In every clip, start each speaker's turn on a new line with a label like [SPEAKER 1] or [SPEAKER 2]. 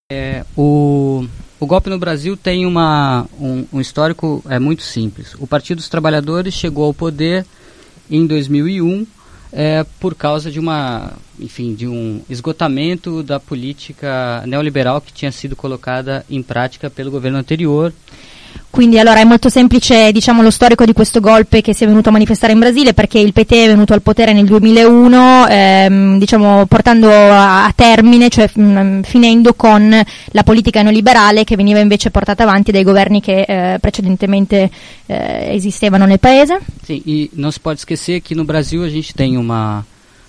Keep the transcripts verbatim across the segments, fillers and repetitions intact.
[SPEAKER 1] É, o, o golpe no Brasil tem uma, um, um histórico é, muito simples. O Partido dos Trabalhadores chegou ao poder em dois mil e um é, por causa de uma, enfim, de um esgotamento da política neoliberal che tinha sido colocata in pratica pelo governo anterior.
[SPEAKER 2] Quindi allora è molto semplice, diciamo, lo storico di questo golpe che si è venuto a manifestare in Brasile, perché il P T è venuto al potere nel duemilauno, ehm, diciamo portando a, a termine, cioè mh, finendo con la politica neoliberale che veniva invece portata avanti dai governi che eh, precedentemente eh, esistevano nel paese.
[SPEAKER 1] Sim, e não se pode esquecer que no Brasil a gente tem uma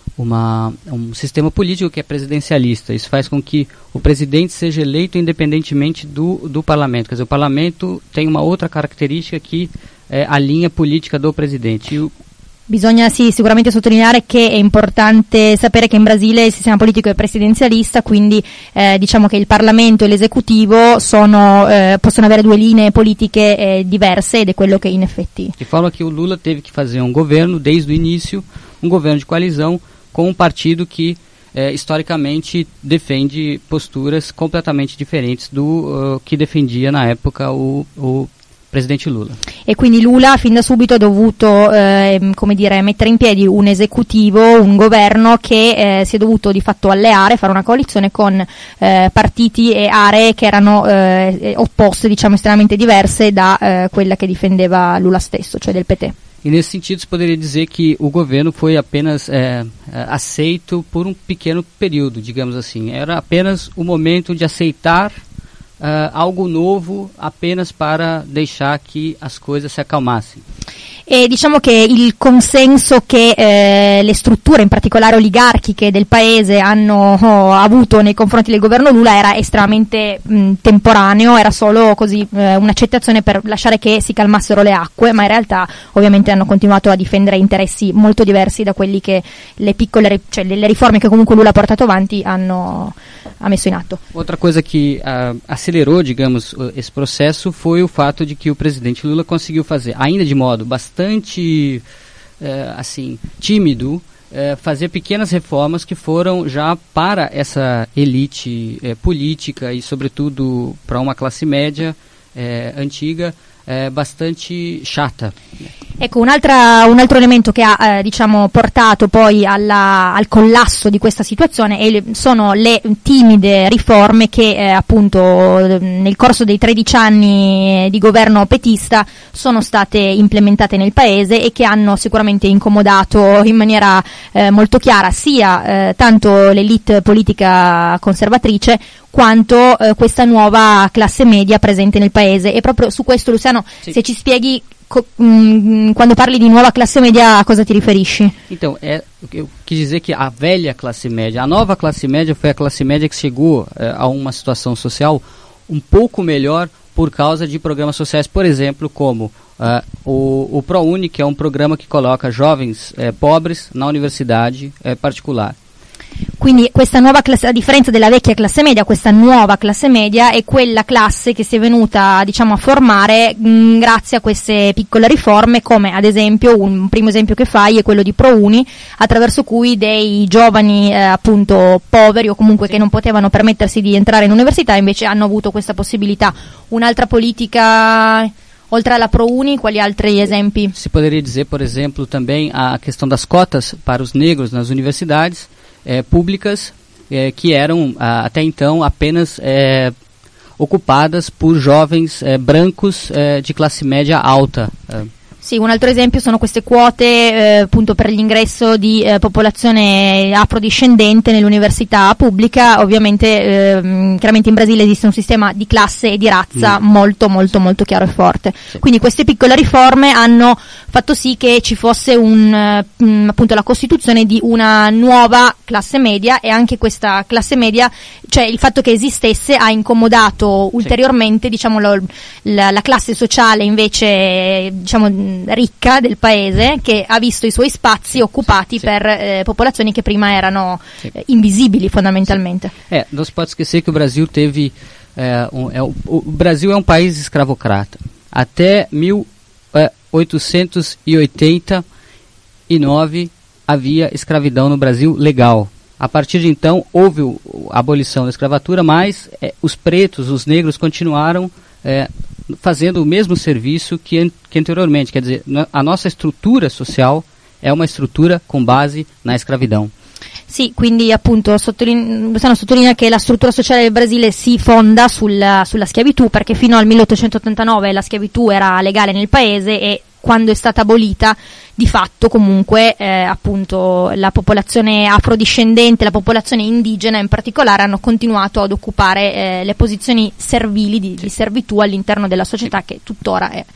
[SPEAKER 1] Uma, um sistema político que é presidencialista. Isso faz com que o presidente seja eleito independentemente do, do parlamento. Quer dizer, o parlamento tem uma outra característica que é a linha política do presidente. E o
[SPEAKER 2] Bisogna sì, sicuramente sottolineare che è importante sapere che in Brasile il sistema politico è presidenzialista, quindi eh, diciamo che il Parlamento e l'esecutivo sono, eh, possono avere due linee politiche eh, diverse, ed è quello che in effetti...
[SPEAKER 1] De forma que o Lula teve que fazer um governo, desde o início, um governo de coalizão com um partido que eh, historicamente defende posturas completamente diferentes do uh, que defendia na época o, o presidente Lula.
[SPEAKER 2] E quindi Lula fin da subito ha dovuto eh, come dire, mettere in piedi un esecutivo, un governo che eh, si è dovuto di fatto alleare, fare una coalizione con eh, partiti e aree che erano eh, opposte, diciamo estremamente diverse da eh, quella che difendeva Lula stesso, cioè del P T.
[SPEAKER 1] E nesse sentido se poderia dizer que o governo foi apenas é, aceito por um pequeno período, digamos assim. Era apenas o momento de aceitar uh, algo novo apenas para deixar que as coisas se acalmassem.
[SPEAKER 2] E diciamo che il consenso che eh, le strutture, in particolare oligarchiche del paese, hanno oh, avuto nei confronti del governo Lula era estremamente mh, temporaneo, era solo così eh, un'accettazione per lasciare che si calmassero le acque, ma in realtà ovviamente hanno continuato a difendere interessi molto diversi da quelli che le piccole, cioè le riforme che comunque Lula ha portato avanti hanno ha messo in atto.
[SPEAKER 1] Outra coisa que uh, acelerou, digamos, esse processo foi o fato de que o presidente Lula conseguiu fazer, ainda de modo bastante bastante eh, assim, tímido, eh, fazer pequenas reformas que foram já para essa elite eh, política e sobretudo para uma classe média eh, antiga eh, bastante chata.
[SPEAKER 2] Ecco, un'altra, un altro elemento che ha eh, diciamo portato poi alla, al collasso di questa situazione è le, sono le timide riforme che eh, appunto nel corso dei tredici anni di governo petista sono state implementate nel paese e che hanno sicuramente incomodato in maniera eh, molto chiara sia eh, tanto l'elite politica conservatrice quanto eh, questa nuova classe media presente nel paese. E proprio su questo, Luciano, sì. Se ci spieghi Co- mh, quando parli di nuova classe média, a cosa ti riferisci?
[SPEAKER 1] Então, é, eu quis dizer que a velha classe média, a nova classe média foi a classe média que chegou é, a uma situação social um pouco melhor por causa de programas sociais, por exemplo, como uh, o, o ProUni, que é um programa que coloca jovens eh, pobres na universidade eh, particular.
[SPEAKER 2] Quindi questa nuova classe, a differenza della vecchia classe media, questa nuova classe media è quella classe che si è venuta, diciamo, a formare mh, grazie a queste piccole riforme, come ad esempio un primo esempio che fai è quello di ProUni, attraverso cui dei giovani eh, appunto poveri o comunque che non potevano permettersi di entrare in università invece hanno avuto questa possibilità. Un'altra politica oltre alla ProUni, quali altri esempi?
[SPEAKER 1] Se poderia dizer, por exemplo, também a questão das cotas para os negros nas universidades É, públicas é, que eram a, até então apenas é, ocupadas por jovens é, brancos é, de classe média alta. É.
[SPEAKER 2] Sì, un altro esempio sono queste quote eh, appunto per l'ingresso di eh, popolazione afrodiscendente nell'università pubblica. Ovviamente eh, chiaramente in Brasile esiste un sistema di classe e di razza mm. molto molto molto chiaro e forte. Sì. Quindi queste piccole riforme hanno fatto sì che ci fosse un mh, appunto la costituzione di una nuova classe media, e anche questa classe media, cioè il fatto che esistesse, ha incomodato ulteriormente sì. diciamo lo, la, la classe sociale invece diciamo ricca del paese, che ha visto i suoi spazi occupati sì. per eh, popolazioni che prima erano sì. eh, invisibili fondamentalmente.
[SPEAKER 1] É, não se pode esquecer que o Brasil teve é, um, é, o, o Brasil é um país escravocrata. Até mil oitocentos e oitenta e nove havia escravidão no Brasil legal. A partir de então, houve o, a abolição da escravatura, mas é, os pretos, os negros, continuaram é, fazendo o mesmo serviço que, an- que anteriormente. Quer dizer, a nossa estrutura social è una struttura con base na escravidão.
[SPEAKER 2] Sì, quindi appunto sottoline- Luciano sottolinea che la struttura sociale del Brasile si fonda sulla, sulla schiavitù, perché fino al milleottocentottantanove la schiavitù era legale nel paese e quando è stata abolita di fatto comunque eh, appunto la popolazione afrodiscendente, la popolazione indigena in particolare hanno continuato ad occupare eh, le posizioni servili di, di servitù all'interno della società che tuttora è.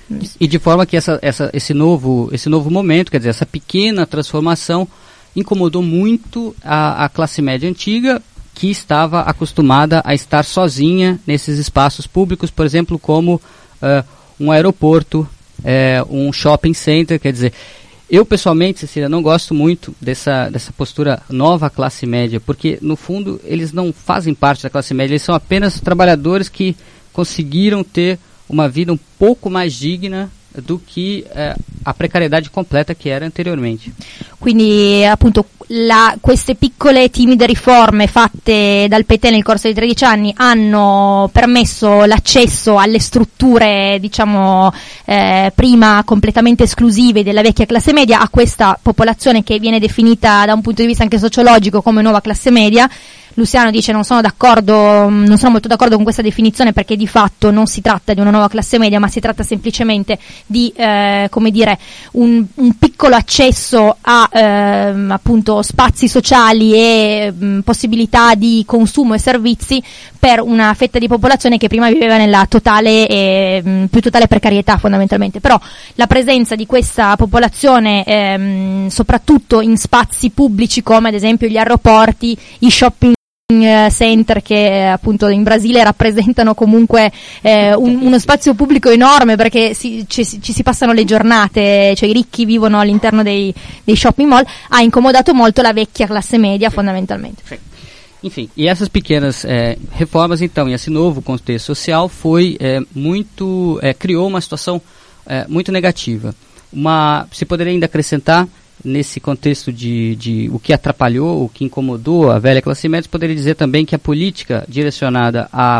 [SPEAKER 1] E de forma que essa, essa, esse, novo, esse novo momento, quer dizer, essa pequena transformação incomodou muito a, a classe média antiga, que estava acostumada a estar sozinha nesses espaços públicos, por exemplo, como uh, um aeroporto, uh, um shopping center. Quer dizer, eu pessoalmente, Cecília, não gosto muito dessa, dessa postura nova classe média, porque no fundo eles não fazem parte da classe média, eles são apenas trabalhadores que conseguiram ter uma vida um pouco mais digna do que eh, a precariedade completa che era anteriormente.
[SPEAKER 2] Quindi appunto la, queste piccole timide riforme fatte dal P T nel corso di tredici anni hanno permesso l'accesso alle strutture, diciamo, eh, prima completamente esclusive della vecchia classe media a questa popolazione che viene definita da un punto di vista anche sociologico come nuova classe media. Luciano dice non sono d'accordo, non sono molto d'accordo con questa definizione, perché di fatto non si tratta di una nuova classe media, ma si tratta semplicemente di eh, come dire un, un piccolo accesso a eh, appunto spazi sociali e mh, possibilità di consumo e servizi per una fetta di popolazione che prima viveva nella totale e mh, più totale precarietà fondamentalmente. Però la presenza di questa popolazione ehm, soprattutto in spazi pubblici come ad esempio gli aeroporti, i shopping center, che eh, appunto in Brasile rappresentano comunque eh, un, uno spazio pubblico enorme, perché si, ci, ci si passano le giornate, cioè i ricchi vivono all'interno dei, dei shopping mall, ha incomodato molto la vecchia classe media fondamentalmente.
[SPEAKER 1] Enfim, e essas pequenas eh, reformas então, e esse novo contexto social foi eh, muito, eh, criou uma situação eh, muito negativa. Uma, se poderia ainda acrescentar nesse contexto de, de o que atrapalhou, o que incomodou a velha classe média, poderia dizer também que a política direcionada a,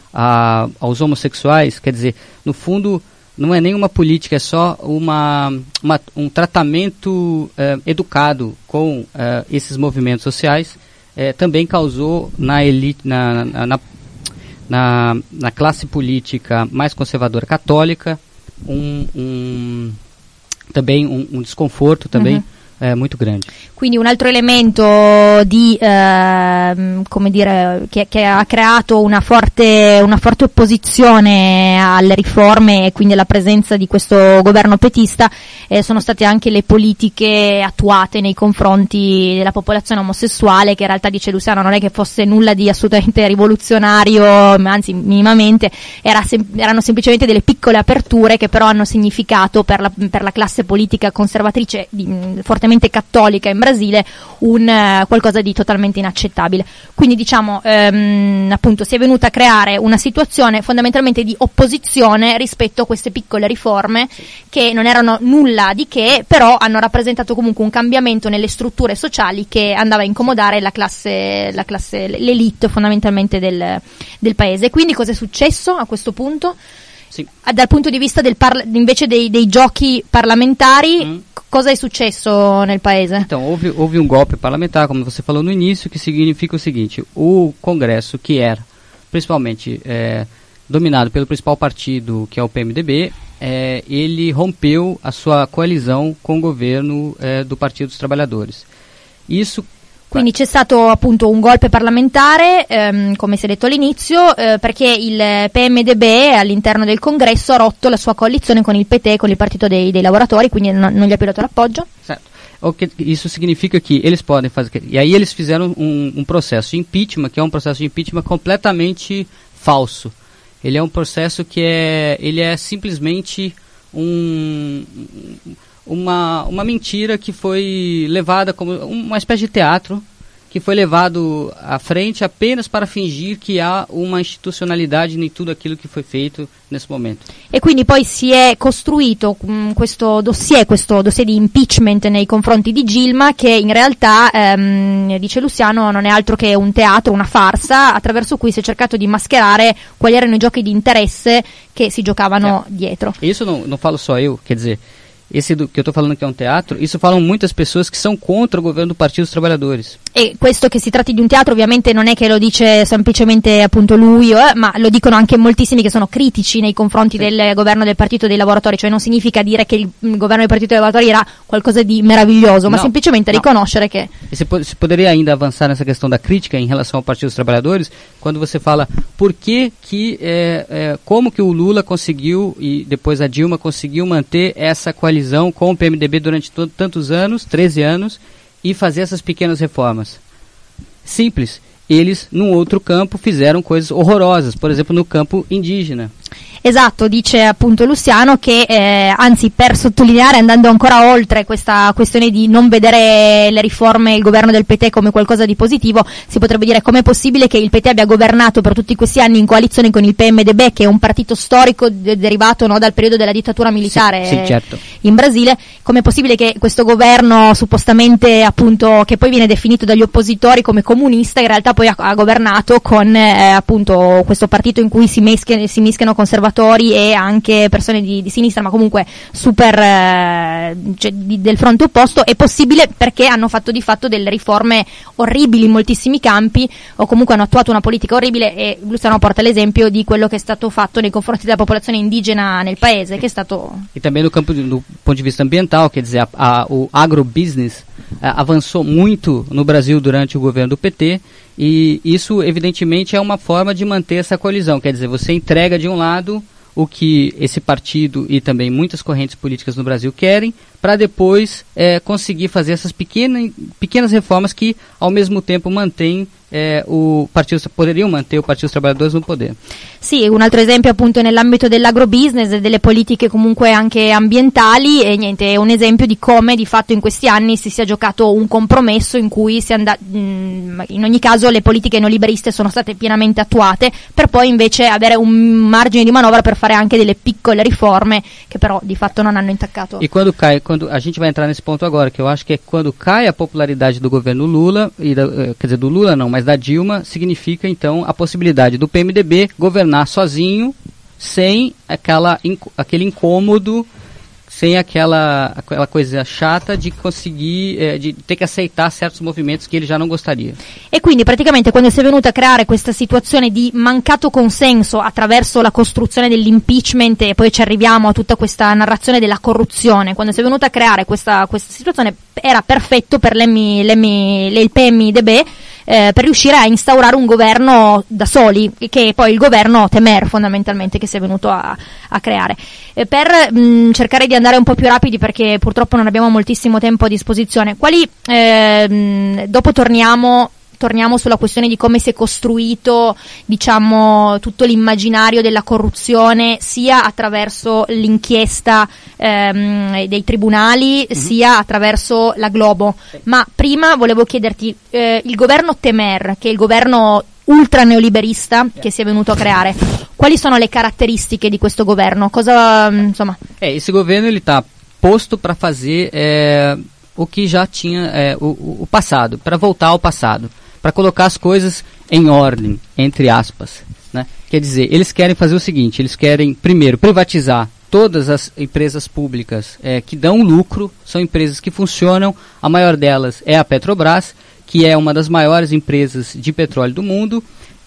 [SPEAKER 1] a, aos homossexuais, quer dizer, no fundo, não é nenhuma política, é só uma, uma, um tratamento eh, educado com eh, esses movimentos sociais, eh, também causou na elite, na, na, na, na classe política mais conservadora católica um, um também um, um desconforto também uhum. eh, muito grande.
[SPEAKER 2] Quindi un altro elemento di eh, come dire che, che ha creato una forte una forte opposizione alle riforme e quindi alla presenza di questo governo petista eh, sono state anche le politiche attuate nei confronti della popolazione omosessuale, che in realtà, dice Luciano, non è che fosse nulla di assolutamente rivoluzionario, anzi minimamente, era sem- erano semplicemente delle piccole aperture che però hanno significato per la, per la classe politica conservatrice di, fortemente cattolica in Brasile un uh, qualcosa di totalmente inaccettabile. Quindi diciamo ehm, appunto si è venuta a creare una situazione fondamentalmente di opposizione rispetto a queste piccole riforme che non erano nulla di che, però hanno rappresentato comunque un cambiamento nelle strutture sociali che andava a incomodare la classe, la classe l'elite fondamentalmente del, del paese. Quindi cosa è successo a questo punto?
[SPEAKER 1] Sì.
[SPEAKER 2] Dal punto di vista del parla- invece dei, dei giochi parlamentari, mm. cosa è successo nel paese?
[SPEAKER 1] Então, houve, houve um golpe parlamentar, como você falou no início, que significa o seguinte: o Congresso, que era principalmente é, dominado pelo principal partido, que é o P M D B, é, ele rompeu a sua coalizão com o governo é, do Partido dos Trabalhadores. Isso
[SPEAKER 2] Quindi c'è stato appunto un golpe parlamentare, ehm, come si è detto all'inizio, eh, perché il P M D B all'interno del Congresso ha rotto la sua coalizione con il P T, con il Partito dei, dei Lavoratori, quindi non, non gli ha più dato l'appoggio.
[SPEAKER 1] Certo. O que, isso significa que eles podem fazer... E aí eles fizeram um, um processo de impeachment, que é um processo de impeachment completamente falso. Ele é um processo que é, ele é simplesmente um... Uma, uma mentira que foi levada como uma espécie de teatro que foi levado à frente apenas para fingir che ha uma instituzionalidade in tutto aquilo che foi feito nesse momento.
[SPEAKER 2] E quindi poi si è costruito mh, questo dossier, questo dossier di impeachment nei confronti di Gilma, che in realtà, ehm, dice Luciano, non è altro che un teatro, una farsa, attraverso cui si è cercato di mascherare quali erano i giochi di interesse che si giocavano é. dietro.
[SPEAKER 1] Isso não, não falo só eu, quer dizer, esse do, que eu estou falando que é um teatro, isso falam muitas pessoas que são contra o governo do Partido dos Trabalhadores.
[SPEAKER 2] E questo che si tratti di un teatro ovviamente non è che lo dice semplicemente appunto lui, eh, ma lo dicono anche moltissimi che sono critici nei confronti sì. del governo del Partito dei Lavoratori, cioè non significa dire che il, il governo del Partito dei Lavoratori era qualcosa di meraviglioso, ma no, semplicemente no. riconoscere che...
[SPEAKER 1] E se, po- se poderia ainda avançar nessa questão da crítica em relação ao Partido dos Trabalhadores, quando você fala por que que, é, é, como que o Lula conseguiu, e depois a Dilma conseguiu manter essa coalizão com o P M D B durante to- tantos anos, treze anos, e fazer essas pequenas reformas. Simples. Eles, num outro campo, fizeram coisas horrorosas, por exemplo, no campo indígena.
[SPEAKER 2] Esatto, dice appunto Luciano che eh, anzi, per sottolineare, andando ancora oltre questa questione di non vedere le riforme e il governo del P T come qualcosa di positivo, si potrebbe dire com'è possibile che il P T abbia governato per tutti questi anni in coalizione con il P M D B, che è un partito storico de- derivato no, dal periodo della dittatura militare
[SPEAKER 1] sì, sì, certo.
[SPEAKER 2] in Brasile. Com'è possibile che questo governo suppostamente appunto, che poi viene definito dagli oppositori come comunista, in realtà poi ha, ha governato con eh, appunto questo partito in cui si, mesche, si mischiano conservatori e anche persone di, di sinistra, ma comunque super eh, cioè, di, del fronte opposto. È possibile perché hanno fatto di fatto delle riforme orribili in moltissimi campi, o comunque hanno attuato una politica orribile, e Luciano porta l'esempio di quello che è stato fatto nei confronti della popolazione indigena nel paese, che è stato...
[SPEAKER 1] E também no campo do ponto de vista ambiental, quer dizer, a, a, o agrobusiness a, avançou muito no Brasil durante o governo do P T, e isso evidentemente é uma forma de manter essa colisão, quer dizer, você entrega de um lado o que esse partido e também muitas correntes políticas no Brasil querem, para depois é, conseguir fazer essas pequenas, pequenas reformas que ao mesmo tempo mantêm eh, o partido, poderiam manter o Partido dos Trabalhadores no poder.
[SPEAKER 2] Sì, un altro esempio appunto nell'ambito dell'agrobusiness e delle politiche comunque anche ambientali, e niente, è un esempio di come di fatto in questi anni si sia giocato un compromesso in cui si and- in ogni caso le politiche neoliberiste sono state pienamente attuate, per poi invece avere un margine di manovra per fare anche delle piccole riforme che però di fatto non hanno intaccato.
[SPEAKER 1] E quando cai, quando a gente vai entrar nesse ponto agora, que eu acho que é quando cai a popularidade do governo Lula, e da, quer dizer, do Lula não, mas da Dilma, significa então a possibilidade do P M D B governar sozinho, sem aquela, aquele incômodo, sem aquela, aquela coisa chata de conseguir, eh, di ter che aceitar certi movimenti che ele già non gostaria.
[SPEAKER 2] E quindi praticamente quando si è venuta a creare questa situazione di mancato consenso attraverso la costruzione dell'impeachment, e poi ci arriviamo a tutta questa narrazione della corruzione, quando si è venuta a creare questa, questa situazione era perfetto per l'M, l'M, il P M D B eh, per riuscire a instaurare un governo da soli, che è poi il governo Temer fondamentalmente che si è venuto a, a creare. Eh, per mh, cercare di andare un po' più rapidi, perché purtroppo non abbiamo moltissimo tempo a disposizione, quali eh, mh, dopo torniamo torniamo sulla questione di come si è costruito, diciamo, tutto l'immaginario della corruzione, sia attraverso l'inchiesta ehm, dei tribunali, mm-hmm. sia attraverso la Globo. Ma prima volevo chiederti, eh, il governo Temer, che è il governo ultra neoliberista yeah. che si è venuto a creare, quali sono le caratteristiche di questo governo? Cosa, insomma...
[SPEAKER 1] É, esse governo ele está posto para fazer é, o que já tinha é, o, o passado, para voltar ao passado, para colocar as coisas em ordem, entre aspas, né? Quer dizer, eles querem fazer o seguinte, eles querem primeiro privatizar todas as empresas públicas é, que dão lucro, são empresas que funcionam, a maior delas é a Petrobras, que é uma das maiores empresas de petróleo do mundo,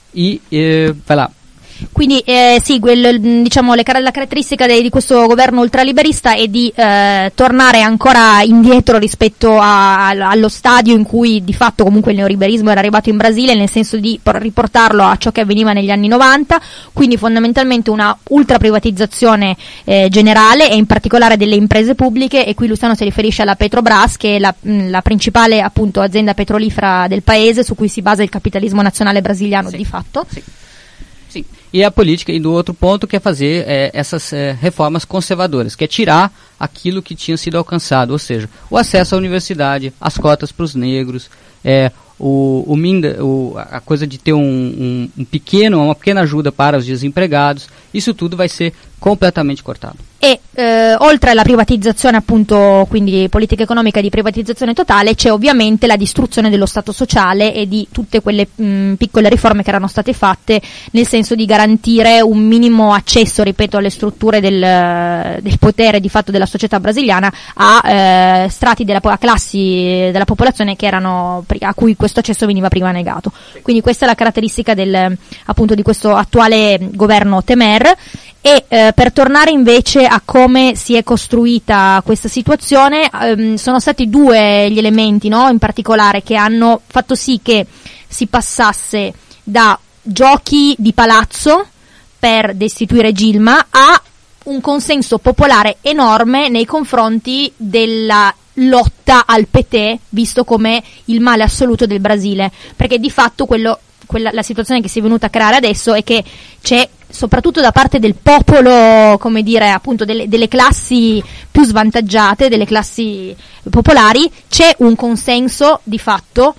[SPEAKER 1] e eh, vai lá.
[SPEAKER 2] Quindi eh, sì, quel, diciamo, le, la caratteristica de, di questo governo ultraliberista è di eh, tornare ancora indietro rispetto a, a, allo stadio in cui di fatto comunque il neoliberismo era arrivato in Brasile, nel senso di riportarlo a ciò che avveniva negli anni novanta, quindi fondamentalmente una ultra privatizzazione eh, generale, e in particolare delle imprese pubbliche, e qui Luciano si riferisce alla Petrobras, che è la, la principale appunto azienda petrolifera del paese, su cui si basa il capitalismo nazionale brasiliano, sì, di fatto.
[SPEAKER 1] Sì. Sim. E a política, e do outro ponto, que é fazer é, essas é, reformas conservadoras, que é tirar aquilo que tinha sido alcançado, ou seja, o acesso à universidade, as cotas para os negros, é, o, o, o, a coisa de ter um, um, um pequeno, uma pequena ajuda para os desempregados, isso tudo vai ser completamente cortado.
[SPEAKER 2] E eh, oltre alla privatizzazione, appunto, quindi politica economica di privatizzazione totale, c'è ovviamente la distruzione dello Stato sociale e di tutte quelle mh, piccole riforme che erano state fatte nel senso di garantire un minimo accesso, ripeto, alle strutture del, del potere di fatto della società brasiliana a eh, strati della a classi della popolazione che erano a cui questo accesso veniva prima negato. Quindi questa è la caratteristica del appunto di questo attuale governo Temer. E eh, per tornare invece a come si è costruita questa situazione, ehm, sono stati due gli elementi, no, in particolare, che hanno fatto sì che si passasse da giochi di palazzo per destituire Dilma a un consenso popolare enorme nei confronti della lotta al P T, visto come il male assoluto del Brasile, perché di fatto quello, quella, la situazione che si è venuta a creare adesso è che c'è, soprattutto da parte del popolo, come dire, appunto delle, delle classi più svantaggiate, delle classi popolari, c'è un consenso di fatto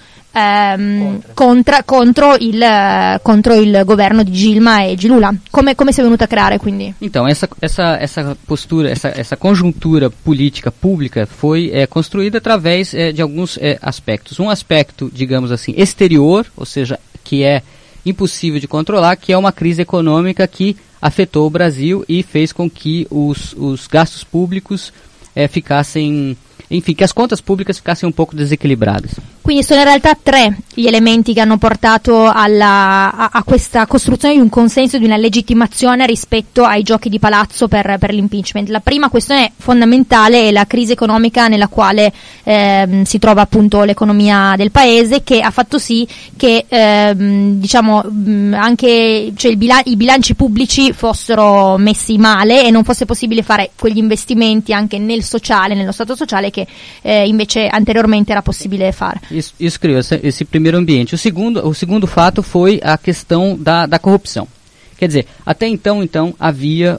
[SPEAKER 2] ehm, contra, contro, il, contro il governo di Dilma e de Lula. Come, come si è venuta a creare, quindi?
[SPEAKER 1] Então, essa, essa, essa postura, essa, essa conjuntura política pública foi é, construída através é, de alguns é, aspectos. Um aspecto, digamos assim, exterior, ou seja, que é impossível de controlar, que é uma crise econômica que afetou o Brasil e fez com que os, os gastos públicos eh, ficassem, enfim, che as contas pubbliche ficassero un po' desequilibrate.
[SPEAKER 2] Quindi sono in realtà tre gli elementi che hanno portato alla, a, a questa costruzione di un consenso, di una legittimazione rispetto ai giochi di palazzo per, per l'impeachment. La prima questione fondamentale è la crisi economica nella quale ehm, si trova appunto l'economia del paese, che ha fatto sì che ehm, diciamo mh, anche cioè il bila- i bilanci pubblici fossero messi male e non fosse possibile fare quegli investimenti anche nel sociale, nello stato sociale, che eh, invece anteriormente era possibile fare.
[SPEAKER 1] Isso, isso criou esse, esse primeiro ambiente. O segundo, o segundo fato foi a questão da, da corrupção. Quer dizer, até então, então havia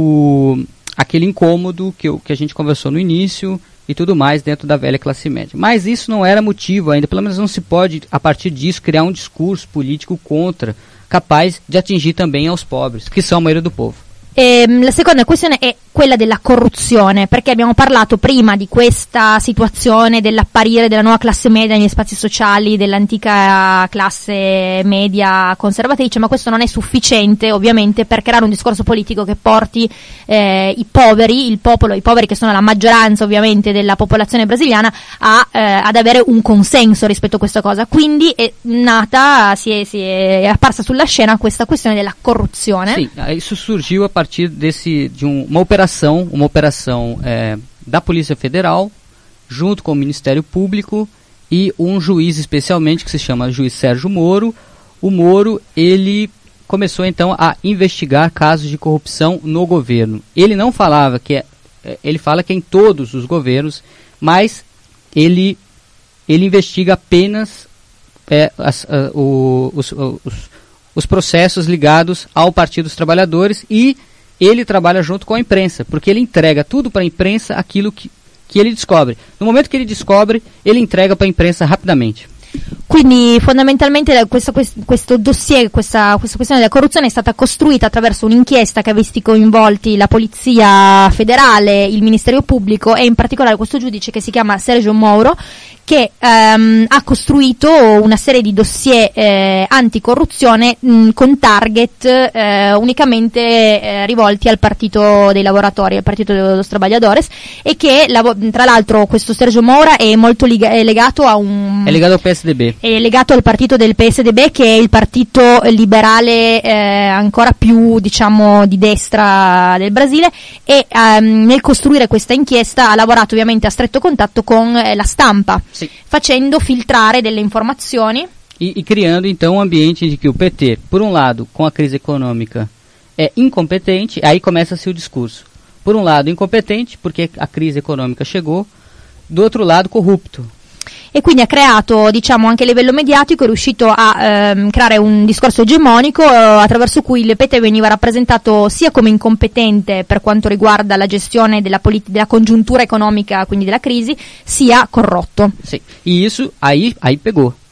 [SPEAKER 1] o, aquele incômodo que, eu, que a gente conversou no início e tudo mais dentro da velha classe média. Mas isso não era motivo ainda, pelo menos não se pode, a partir disso, criar um discurso político contra, capaz de atingir também aos pobres, que são a maioria do povo.
[SPEAKER 2] E, la seconda questione è quella della corruzione, perché abbiamo parlato prima di questa situazione dell'apparire della nuova classe media negli spazi sociali, dell'antica classe media conservatrice, ma questo non è sufficiente ovviamente per creare un discorso politico che porti eh, i poveri, il popolo, i poveri che sono la maggioranza ovviamente della popolazione brasiliana, a, eh, ad avere un consenso rispetto a questa cosa. Quindi è nata, si è, si è apparsa sulla scena questa questione della corruzione.
[SPEAKER 1] Sì, isso surgiu a partir desse, de um, uma operação, uma operação é, da Polícia Federal, junto com o Ministério Público e um juiz especialmente, que se chama juiz Sérgio Moro. O Moro, ele começou então a investigar casos de corrupção no governo. Ele não falava que é, ele fala que é em todos os governos, mas ele, ele investiga apenas é, as, a, o, os, os, os processos ligados ao Partido dos Trabalhadores, e ele trabalha junto com a imprensa, porque ele entrega tudo para a imprensa aquilo que, que ele descobre. No momento que ele descobre, ele entrega para a imprensa rapidamente.
[SPEAKER 2] Quindi fondamentalmente questo, questo dossier, questa, questa questione della corruzione è stata costruita attraverso un'inchiesta che ha visto coinvolti la Polizia Federale, il Ministero Pubblico e in particolare questo giudice che si chiama Sergio Moro, che ehm, ha costruito una serie di dossier eh, anticorruzione mh, con target eh, unicamente eh, rivolti al Partito dei Lavoratori, al Partito de los Trabajadores, e che tra l'altro questo Sergio Moro è molto lig- è legato a un
[SPEAKER 1] è legato al P S D B,
[SPEAKER 2] è legato al partito del P S D B, che è il partito liberale eh, ancora più diciamo di destra del Brasile, e ehm, nel costruire questa inchiesta ha lavorato ovviamente a stretto contatto con eh, la stampa.
[SPEAKER 1] Sì.
[SPEAKER 2] Facendo filtrare delle informazioni
[SPEAKER 1] e, e criando então um ambiente de que o P T, por um lado, com a crise econômica, é incompetente. Aí começa-se o discurso. Por um lado, incompetente, porque a crise econômica chegou. Do outro lado, corrupto.
[SPEAKER 2] E quindi ha creato, diciamo, anche a livello mediatico, è riuscito a ehm, creare un discorso egemonico eh, attraverso cui il P T veniva rappresentato sia come incompetente per quanto riguarda la gestione della, polit- della congiuntura economica, quindi della crisi, sia corrotto.
[SPEAKER 1] Sì, e isso aí, aí pegou.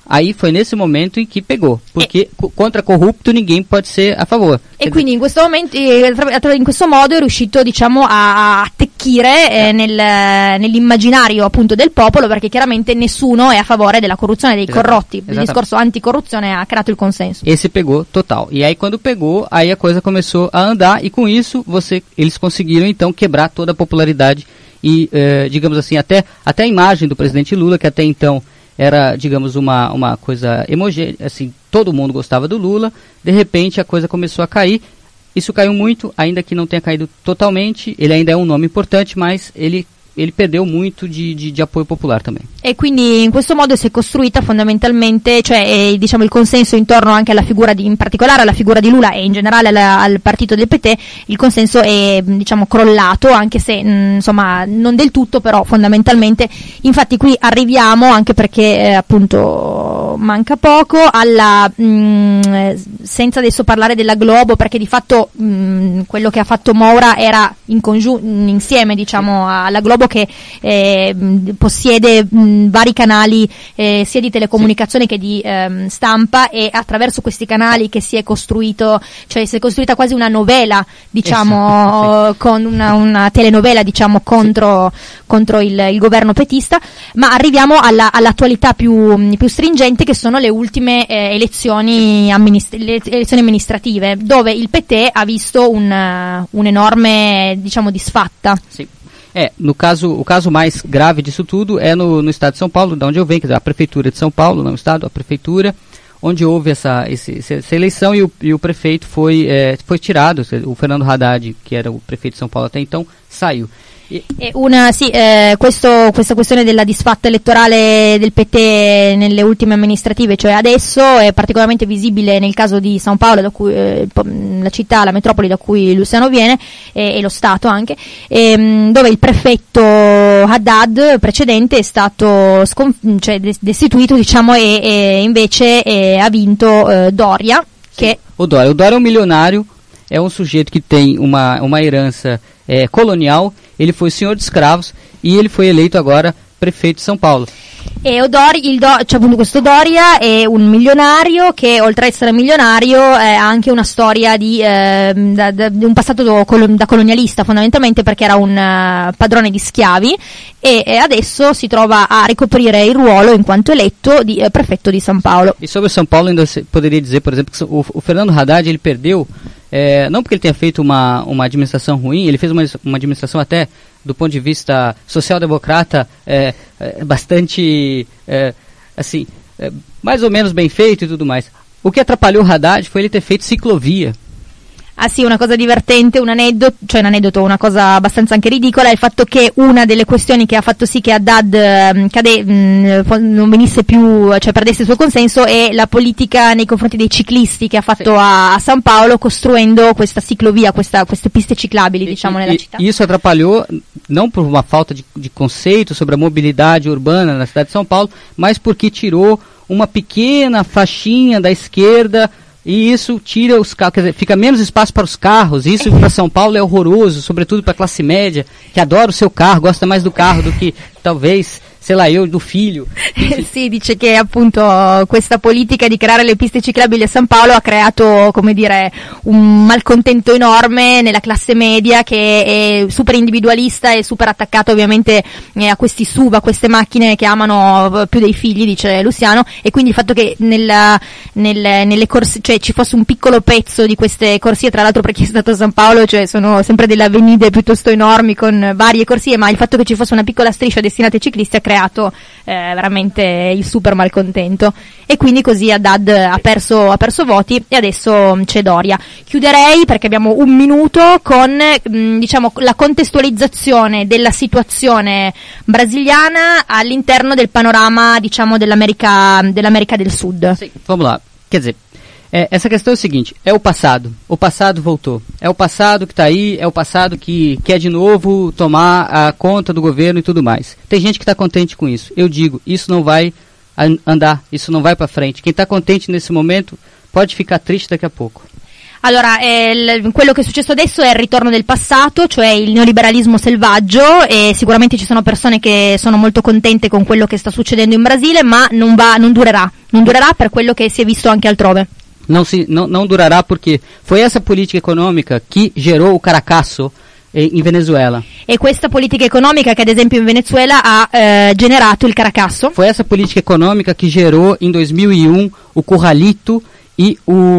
[SPEAKER 1] Aí foi nesse momento em que pegou, porque e... contra corrupto ninguém pode ser a favore.
[SPEAKER 2] E quindi in questo momento, in questo modo è riuscito, diciamo, a attecchire eh, nel, nell'immaginario appunto del popolo, perché chiaramente nessuno è a favore della corruzione, dei esatto, corrotti. Il discorso anticorruzione ha creato il consenso.
[SPEAKER 1] Esse pegou total. E aí quando pegou, aí a coisa começou a andar e com isso você, eles conseguiram então quebrar toda a popularidade e, eh, digamos assim, até, até a imagem do presidente Lula, que até então era, digamos, uma, uma coisa homogênea, assim, todo mundo gostava do Lula, de repente a coisa começou a cair, isso caiu muito, ainda que não tenha caído totalmente, ele ainda é um nome importante, mas ele, ele perdeu muito de, de, de apoio popular também.
[SPEAKER 2] E quindi in questo modo si è costruita fondamentalmente, cioè eh, diciamo il consenso intorno anche alla figura di, in particolare alla figura di Lula e in generale alla, al partito del P T, il consenso è diciamo crollato, anche se mh, insomma non del tutto, però fondamentalmente. Infatti qui arriviamo, anche perché eh, appunto manca poco, alla mh, senza adesso parlare della Globo, perché di fatto mh, quello che ha fatto Moura era in congiun- insieme diciamo alla Globo, che eh, possiede mh, vari canali eh, sia di telecomunicazione sì. che di ehm, stampa, e attraverso questi canali che si è costruito, cioè si è costruita quasi una novela, diciamo, esatto, sì. con una, una telenovela, diciamo, contro, sì. contro il, il governo petista. Ma arriviamo alla, all'attualità più, più stringente, che sono le ultime eh, elezioni, amminist- le elezioni amministrative, dove il P T ha visto un, un enorme, diciamo, disfatta.
[SPEAKER 1] Sì. É, no caso, o caso mais grave disso tudo é no, no estado de São Paulo, de onde eu venho, quer dizer, a prefeitura de São Paulo, não o estado, a prefeitura, onde houve essa, esse, essa eleição e o, e o prefeito foi, é, foi tirado, o Fernando Haddad, que era o prefeito de São Paulo até então, saiu.
[SPEAKER 2] E una, sì, eh, questo, questa questione della disfatta elettorale del P T nelle ultime amministrative, cioè adesso, è particolarmente visibile nel caso di São Paulo, da cui, eh, la città, la metropoli da cui Luciano viene, eh, e lo Stato anche, eh, dove il prefetto Haddad precedente è stato sconf- cioè destituito, diciamo, e, e invece eh, ha vinto eh, Doria. Che...
[SPEAKER 1] O Doria, o Doria é um milionário, é um sujeito que tem uma, uma herança é, colonial, ele foi senhor de escravos e ele foi eleito agora prefeito di São Paulo.
[SPEAKER 2] E Odori, il Do, cioè appunto questo Doria è un milionario che, oltre a essere milionario, eh, ha anche una storia di, eh, da, da, di un passato do, col, da colonialista, fondamentalmente, perché era un uh, padrone di schiavi, e, e adesso si trova a ricoprire il ruolo, in quanto eletto, di eh, prefetto di São Paulo.
[SPEAKER 1] E sobre São Paulo ainda poderia dizer, por exemplo, que o, o Fernando Haddad, ele perdeu, é, não porque ele tenha feito uma, uma administração ruim, ele fez uma, uma administração até do ponto de vista social-democrata é, é, bastante, é, assim, é, mais ou menos bem feito e tudo mais. O que atrapalhou o Haddad foi ele ter feito ciclovia.
[SPEAKER 2] Ah sì, una cosa divertente, un aneddoto, cioè un aneddoto, una cosa abbastanza anche ridicola, è il fatto che una delle questioni che ha fatto sì che Haddad eh, cade, mh, non venisse più, cioè perdesse il suo consenso, è la politica nei confronti dei ciclisti che ha fatto sì. a, a San Paolo, costruendo questa ciclovia, questa, queste piste ciclabili, diciamo,
[SPEAKER 1] e,
[SPEAKER 2] nella
[SPEAKER 1] e,
[SPEAKER 2] città.
[SPEAKER 1] Isso atrapalhou, não por uma falta de, de conceito sobre a mobilidade urbana na cidade de São Paulo, mas porque tirou uma pequena faixinha da esquerda. E isso tira os carros, quer dizer, fica menos espaço para os carros. Isso para São Paulo é horroroso, sobretudo para a classe média, que adora o seu carro, gosta mais do carro do que talvez, sei lá, io, do figlio.
[SPEAKER 2] Sì, dice che appunto questa politica di creare le piste ciclabili a San Paolo ha creato, come dire, un malcontento enorme nella classe media, che è super individualista e super attaccata ovviamente eh, a questi S U V, a queste macchine che amano più dei figli, dice Luciano, e quindi il fatto che nella, nel, nelle corsie, cioè ci fosse un piccolo pezzo di queste corsie, tra l'altro perché è stato a San Paolo, cioè sono sempre delle avenue piuttosto enormi con varie corsie, ma il fatto che ci fosse una piccola striscia destinata ai ciclisti ha creato eh, veramente il super malcontento, e quindi così Haddad ha perso, ha perso voti, e adesso c'è Doria. Chiuderei, perché abbiamo un minuto, con mh, diciamo la contestualizzazione della situazione brasiliana all'interno del panorama, diciamo, dell'America, dell'America del Sud.
[SPEAKER 1] Sì, vamos lá. Quer dizer, é, essa questão é o seguinte, é o passado, o passado voltou, é o passado que está aí, é o passado que quer de novo tomar a conta do governo e tudo mais. Tem gente que está contente com isso. Eu digo, isso não vai andar, isso não vai para frente. Quem está contente nesse momento pode ficar triste daqui a pouco.
[SPEAKER 2] Allora, eh, l- quello che è successo adesso è il ritorno del passato, cioè il neoliberalismo selvaggio, e sicuramente ci sono persone che sono molto contente con quello che sta succedendo in Brasile, ma non va, non durerà, non durerà per quello che si è visto anche altrove.
[SPEAKER 1] Não, se, não, não durará porque foi essa política econômica que gerou o caracaço in Venezuela.
[SPEAKER 2] E questa politica economica che ad esempio in Venezuela ha eh, generato il caracasso.
[SPEAKER 1] Foi essa política econômica que gerou em dois mil e um o Curralito e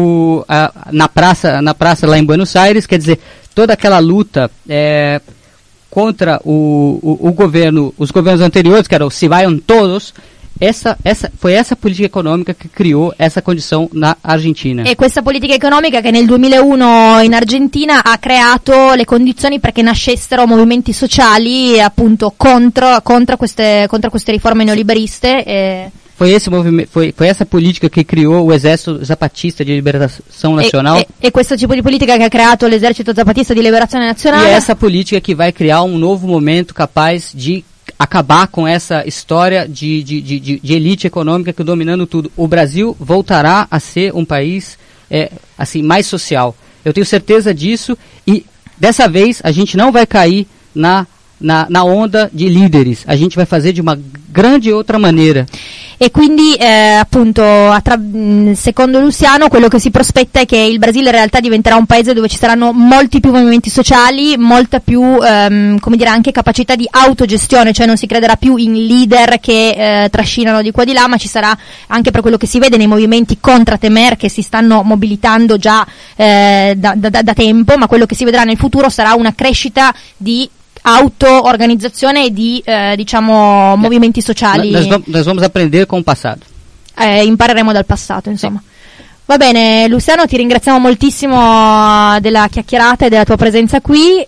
[SPEAKER 1] o a, na praça na praça lá em Buenos Aires, quer dizer, toda aquela luta é, contra o, o, o governo, os governos anteriores, que era o Se Vayan Todos. Essa, essa, foi essa politica econômica che creò essa condição na Argentina.
[SPEAKER 2] E questa politica economica che nel duemilauno in Argentina ha creato le condizioni perché nascessero movimenti sociali appunto contro, contro, queste, contro queste riforme neoliberiste. E
[SPEAKER 1] Foi, esse movimento, foi, foi essa política que criou o Exército Zapatista de Liberação Nacional.
[SPEAKER 2] E, e, e questo tipo di politica che ha creato l'Esercito Zapatista di Liberazione Nazionale.
[SPEAKER 1] E essa política que vai criar um novo momento capaz de acabar com essa história de, de, de, de elite econômica que dominando tudo. O Brasil voltará a ser um país é, assim, mais social. Eu tenho certeza disso e dessa vez a gente não vai cair na, na, na onda de líderes. A gente vai fazer de uma grande outra maneira.
[SPEAKER 2] E quindi eh, appunto attra- secondo Luciano quello che si prospetta è che il Brasile in realtà diventerà un paese dove ci saranno molti più movimenti sociali, molta più ehm, come dire anche capacità di autogestione, cioè non si crederà più in leader che eh, trascinano di qua di là, ma ci sarà anche per quello che si vede nei movimenti contra Temer che si stanno mobilitando già eh, da, da, da tempo, ma quello che si vedrà nel futuro sarà una crescita di auto-organizzazione e di eh, diciamo movimenti sociali.
[SPEAKER 1] Nós vamos, nós vamos aprender com o passato.
[SPEAKER 2] Eh, impareremo dal passato, insomma. Sì. Va bene, Luciano, ti ringraziamo moltissimo della chiacchierata e della tua presenza qui,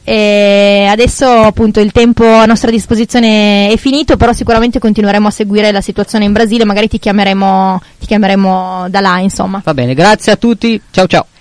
[SPEAKER 2] e adesso appunto il tempo a nostra disposizione è finito, però sicuramente continueremo a seguire la situazione in Brasile, magari ti chiameremo, ti chiameremo da là, insomma.
[SPEAKER 1] Va bene, grazie a tutti, ciao ciao.